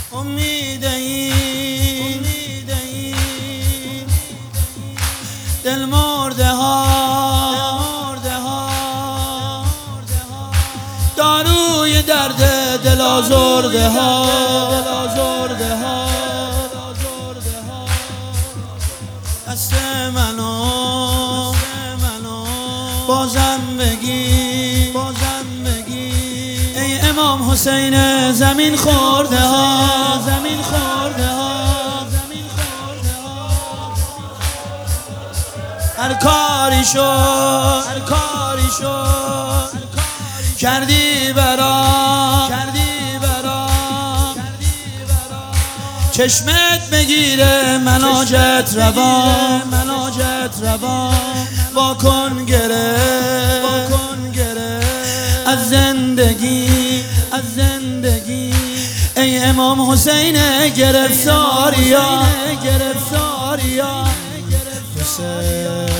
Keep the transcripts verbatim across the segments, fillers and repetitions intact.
امید این دل مرده ها، داروی درد دل آزرده ها، دست منو بازم بگی ای امام حسین زمین خورده ها، زمین خورده ها. هر کاری شد هر کاری شد کردی برا کردی برا چشمت بگیره مناجت روا، مناجت روا واکن گره، واکن گره از زندگی، از زندگی ای امام حسین گرفتاریا، گرفتاریا حسین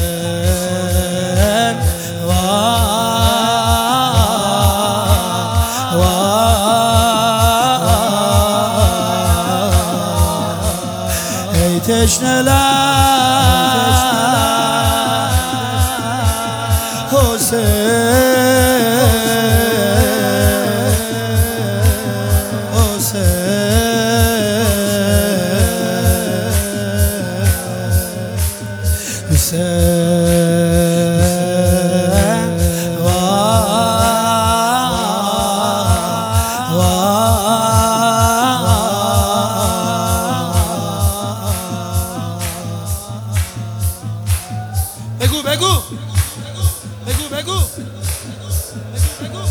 ای تشنه لب حسین بگو بگو بگو بگو بگو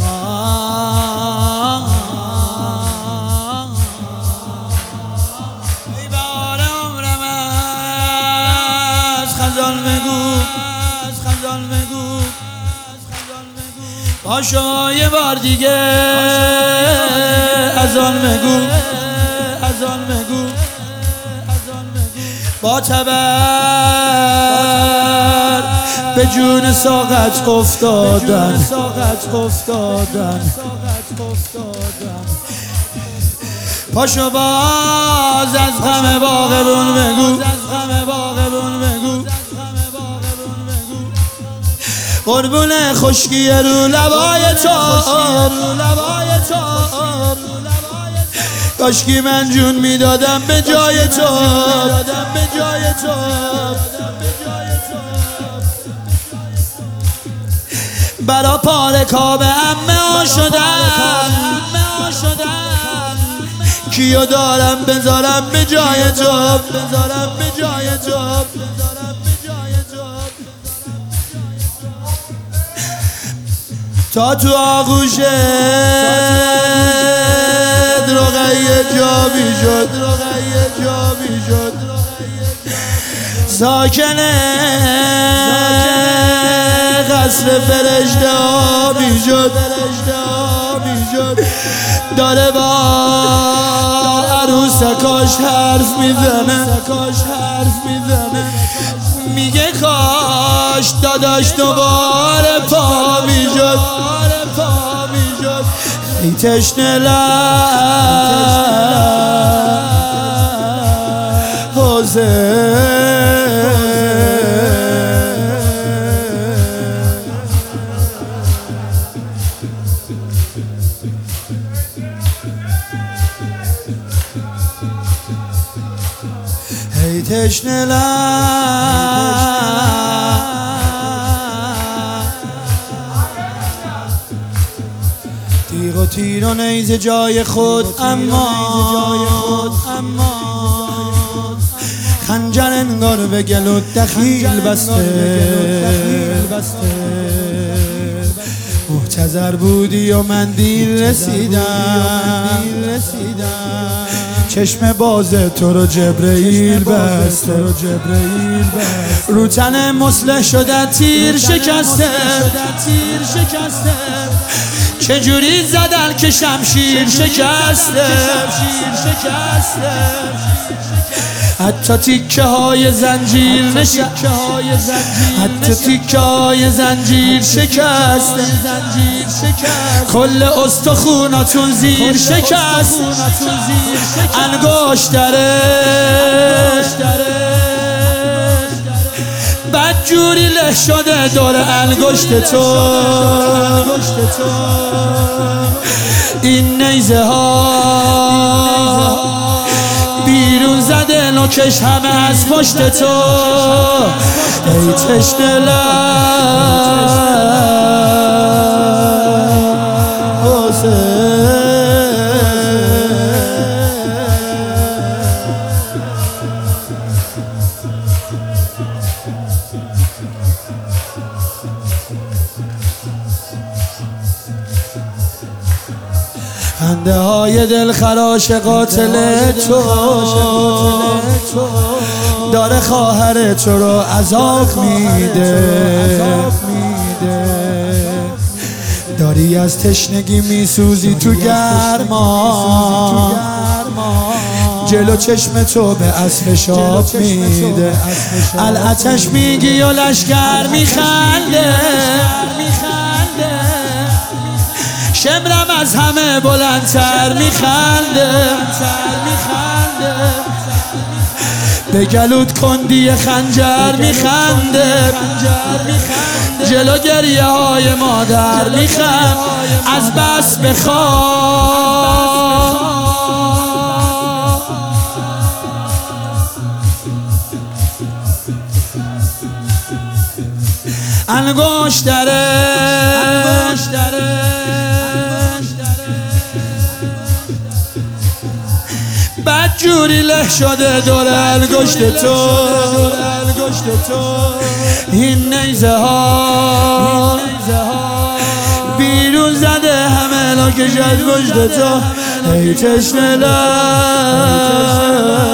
ای بار عمرم از خزان بگو، از خزان بگو پاشو یه بار دیگه از آن بگو، از آن بگو با تبر به جون ساقت افتادن، پاشو باز از غم باغبون بگو، قربون خشکی رو لبای تو، کاشکی من جون میدادم به جای تو، به جای تو برا پاره کاب عمه ها شدم، کیو دارم بذارم به جای تو، بذارم به جای تو تا تو آغوشت رقیه جابی شد، رقیه جابی شد ساکنه قصر فرشته آبی شد، داره با عروسکاش حرف میزنه، میگه کاش داداش دوباره پا میشد، ای تشنه لب حسین ای تشنه لب تیغ و تیر و نیزه جای خود، اما خنجر انگار به گلوت دخیل بسته، محتضر بودی و من دیر رسیدم، چشم باز تو رو جبرئیل بسته، رو تن مصلح شده تیر شکسته، چجوری زدن که شمشیر شکسته، حتی تیکه های زنجیر نشسته، حتی تیکه های زنجیر شکسته، کل استخوناتون زیر شکست، انگشتره بدجوری له شده دور انگشت تو. این نیزه ها بیرون زده نوکش همه از پشت تو. ای تشنه لب حسین، خنده های دلخراش قاتل تو داره خواهر تو رو عذاب میده. داری از تشنگی میسوزی تو گرما، جلو چشم تو به اسب شاب میده. العتش میگی و لشکر میخنده، شمرم از همه بلندتر میخنده. به گلوت کندی خنجر میخنده، جلو گریه های مادر میخند از بس بخواب. انگشتره بدجوری له شده دور انگشت تو. این نیزه ها بیرون زده همه نوکش از پشت تو. ای تشنه لب